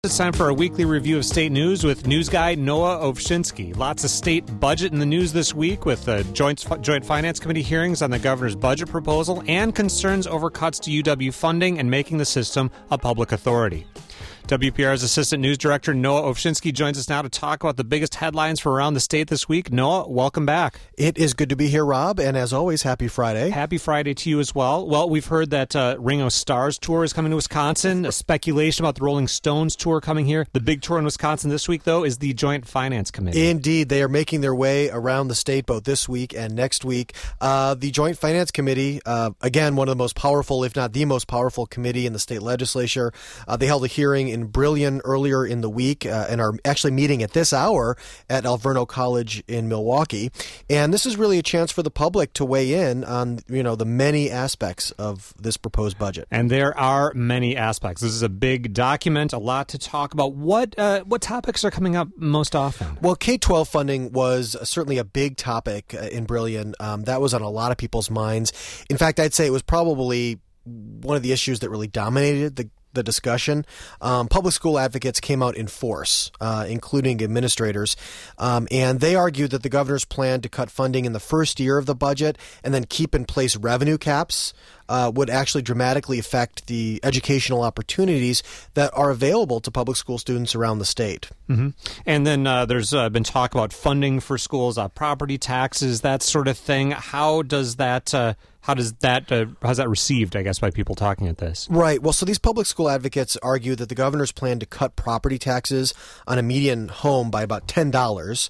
It's time for a weekly review of state news with news guy Noah Ovchinsky. Lots of state budget in the news this week with joint finance committee hearings on the governor's budget proposal and concerns over cuts to UW funding and making the system a public authority. WPR's assistant news director Noah Ovchinsky joins us now to talk about the biggest headlines from around the state this week. Noah, welcome back. It is good to be here, Rob, and as always, happy Friday. Happy Friday to you as well. Well, we've heard that Ringo Starr's tour is coming to Wisconsin, a speculation about the Rolling Stones tour coming here. The big tour in Wisconsin this week, though, is the Joint Finance Committee. Indeed, they are making their way around the state both this week and next week. The Joint Finance Committee, again, one of the most powerful, if not the most powerful committee in the state legislature. They held a hearing in Brillion earlier in the week and are actually meeting at this hour at Alverno College in Milwaukee. And this is really a chance for the public to weigh in on, the many aspects of this proposed budget. And there are many aspects. This is a big document, a lot to talk about. What topics are coming up most often? Well, K-12 funding was certainly a big topic in Brillion. That was on a lot of people's minds. In fact, I'd say it was probably one of the issues that really dominated the discussion. Public school advocates came out in force, including administrators, and they argued that the governor's plan to cut funding in the first year of the budget and then keep in place revenue caps would actually dramatically affect the educational opportunities that are available to public school students around the state. Mm-hmm. And then there's been talk about funding for schools, property taxes, that sort of thing. How's that received, I guess, by people talking at this? Right. Well, so these public school advocates argue that the governor's plan to cut property taxes on a median home by about $10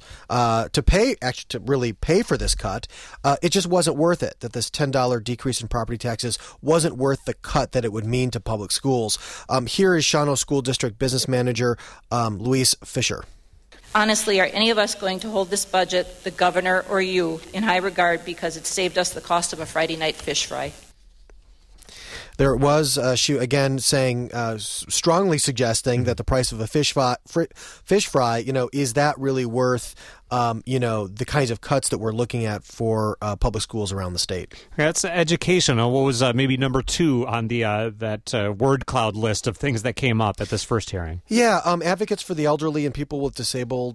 to really pay for this cut, it just wasn't worth it. That this $10 decrease in property taxes wasn't worth the cut that it would mean to public schools. Here is Shawano School District Business Manager Louise Fisher. Honestly, are any of us going to hold this budget, the governor or you, in high regard because it saved us the cost of a Friday night fish fry? There was, she again saying, strongly suggesting that the price of a fish fry, is that really worth, the kinds of cuts that we're looking at for public schools around the state? That's education. What was maybe number 2 on the that word cloud list of things that came up at this first hearing? Yeah, advocates for the elderly and people with disabilities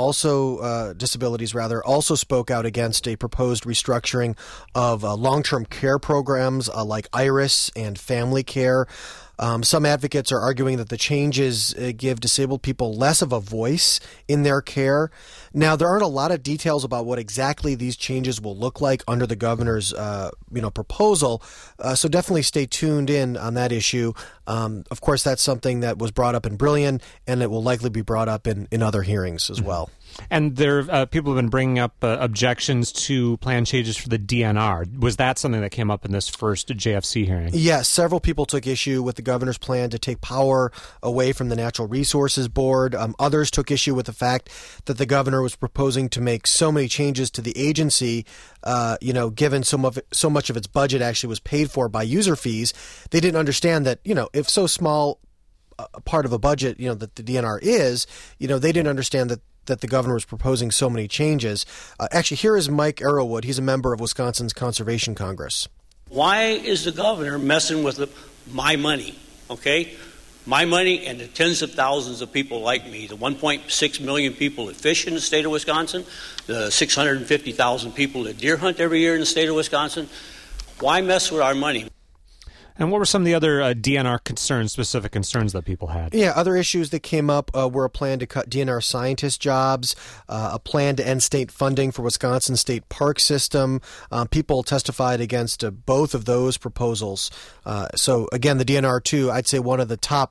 also spoke out against a proposed restructuring of long-term care programs like IRIS and family care. Some advocates are arguing that the changes give disabled people less of a voice in their care. Now, there aren't a lot of details about what exactly these changes will look like under the governor's, proposal. So definitely stay tuned in on that issue. Of course, that's something that was brought up in Brillion, and it will likely be brought up in other hearings as well. And there, people have been bringing up objections to plan changes for the DNR. Was that something that came up in this first JFC hearing? Yes, several people took issue with the governor's plan to take power away from the Natural Resources Board. Others took issue with the fact that the governor was proposing to make so many changes to the agency, given so much of its budget actually was paid for by user fees. They didn't understand that, if so small a part of a budget, that the DNR is, they didn't understand that the governor was proposing so many changes. Actually, here is Mike Arrowwood. He's a member of Wisconsin's Conservation Congress. Why is the governor messing with my money, okay? My money and the tens of thousands of people like me, the 1.6 million people that fish in the state of Wisconsin, the 650,000 people that deer hunt every year in the state of Wisconsin. Why mess with our money? And what were some of the other DNR specific concerns that people had? Yeah, other issues that came up were a plan to cut DNR scientist jobs, a plan to end state funding for Wisconsin State Park System. People testified against both of those proposals. So again, the DNR too, I'd say one of the top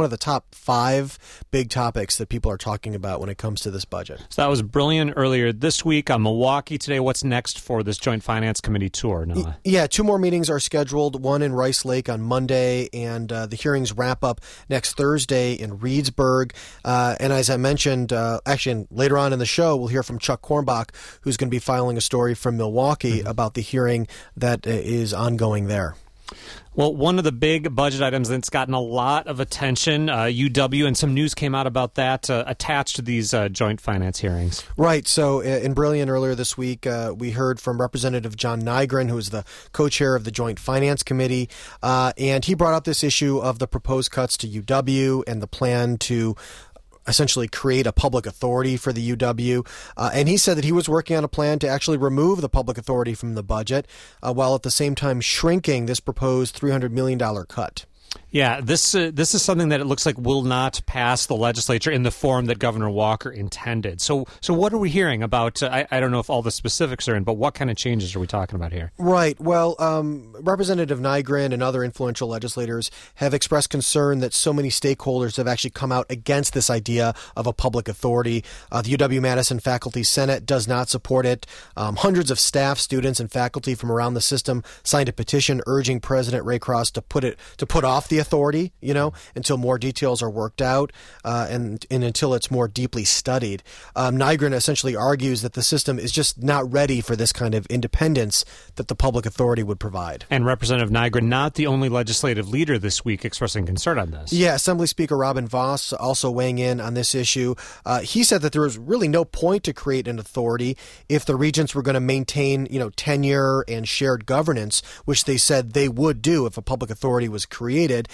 5 big topics that people are talking about when it comes to this budget. So that was Brillion earlier this week. Milwaukee today. What's next for this Joint Finance Committee tour, Noah? Yeah, 2 more meetings are scheduled. One in Rice Lake on Monday, and the hearings wrap up next Thursday in Reedsburg. And as I mentioned, actually later on in the show, we'll hear from Chuck Kornbach, who's going to be filing a story from Milwaukee about the hearing that is ongoing there. Well, one of the big budget items that's gotten a lot of attention, UW, and some news came out about that attached to these joint finance hearings. Right. So in Brilliant earlier this week, we heard from Representative John Nygren, who is the co-chair of the Joint Finance Committee, and he brought up this issue of the proposed cuts to UW and the plan to essentially create a public authority for the UW. And he said that he was working on a plan to actually remove the public authority from the budget, while at the same time shrinking this proposed $300 million cut. Yeah, this is something that it looks like will not pass the legislature in the form that Governor Walker intended. So what are we hearing about? I don't know if all the specifics are in, but what kind of changes are we talking about here? Right. Well, Representative Nygren and other influential legislators have expressed concern that so many stakeholders have actually come out against this idea of a public authority. The UW-Madison Faculty Senate does not support it. Hundreds of staff, students, and faculty from around the system signed a petition urging President Raycross to put off the authority, until more details are worked out and until it's more deeply studied. Nygren essentially argues that the system is just not ready for this kind of independence that the public authority would provide. And Representative Nygren, not the only legislative leader this week expressing concern on this. Yeah, Assembly Speaker Robin Vos also weighing in on this issue. He said that there was really no point to create an authority if the regents were going to maintain, tenure and shared governance, which they said they would do if a public authority was created.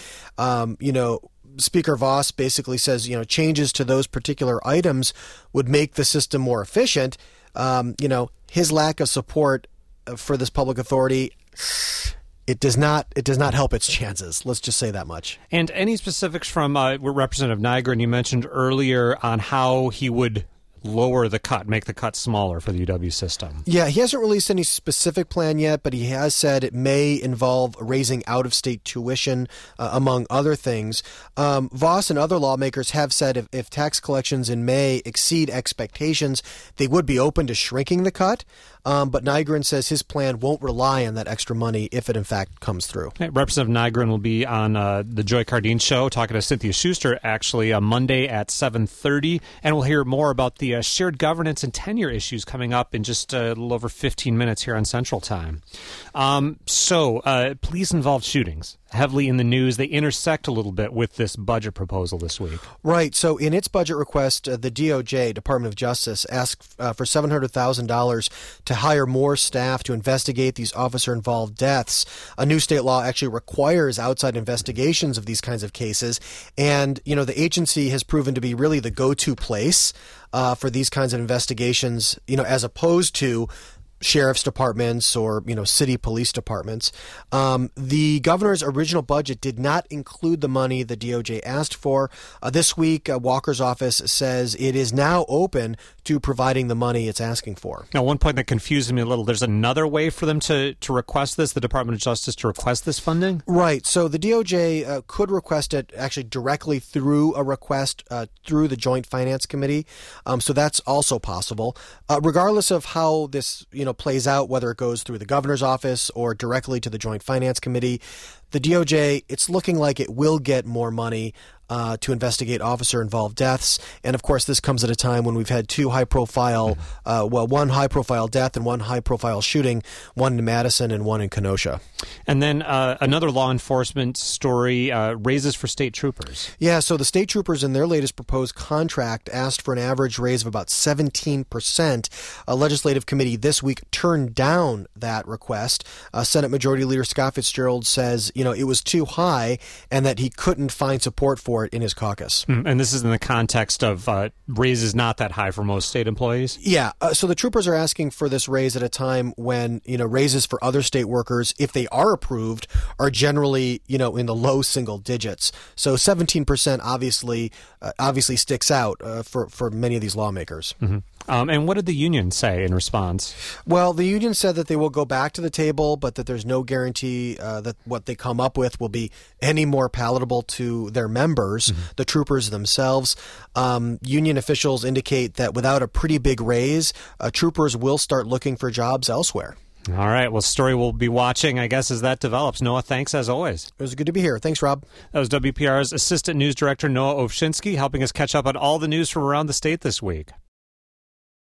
Speaker Vos basically says, changes to those particular items would make the system more efficient. His lack of support for this public authority, it does not help its chances. Let's just say that much. And any specifics from Representative Nygren, you mentioned earlier on how he would lower the cut, make the cut smaller for the UW system. Yeah, he hasn't released any specific plan yet, but he has said it may involve raising out-of-state tuition, among other things. Vos and other lawmakers have said if tax collections in May exceed expectations, they would be open to shrinking the cut. But Nygren says his plan won't rely on that extra money if it in fact comes through. Hey, Representative Nygren will be on the Joy Cardine Show talking to Cynthia Schuster actually on Monday at 7:30, and we'll hear more about the shared governance and tenure issues coming up in just a little over 15 minutes here on Central Time. Police-involved shootings heavily in the news. They intersect a little bit with this budget proposal this week. Right. So in its budget request, the DOJ, Department of Justice, asked for $700,000 to hire more staff to investigate these officer-involved deaths. A new state law actually requires outside investigations of these kinds of cases. And, the agency has proven to be really the go-to place for these kinds of investigations, as opposed to sheriff's departments or, city police departments. The governor's original budget did not include the money the DOJ asked for. This week, Walker's office says it is now open to providing the money it's asking for. Now, one point that confused me a little, there's another way for them to request this, the Department of Justice to request this funding? Right. So the DOJ could request it actually directly through a request through the Joint Finance Committee. So that's also possible. Regardless of how this, plays out, whether it goes through the governor's office or directly to the Joint Finance Committee, the DOJ, it's looking like it will get more money to investigate officer-involved deaths. And, of course, this comes at a time when we've had two high-profile, one high-profile death and one high-profile shooting, one in Madison and one in Kenosha. And then another law enforcement story, raises for state troopers. Yeah, so the state troopers in their latest proposed contract asked for an average raise of about 17%. A legislative committee this week turned down that request. Senate Majority Leader Scott Fitzgerald says, it was too high and that he couldn't find support for it in his caucus. And this is in the context of raises not that high for most state employees? Yeah. So the troopers are asking for this raise at a time when, raises for other state workers, if they are approved, are generally, in the low single digits. So 17% obviously sticks out for many of these lawmakers. Mm-hmm. And what did the union say in response? Well, the union said that they will go back to the table, but that there's no guarantee that what they come up with will be any more palatable to their members, the troopers themselves. Union officials indicate that without a pretty big raise, troopers will start looking for jobs elsewhere. All right. Well, story we'll be watching, I guess, as that develops. Noah, thanks as always. It was good to be here. Thanks, Rob. That was WPR's Assistant News Director Noah Ovshinsky helping us catch up on all the news from around the state this week.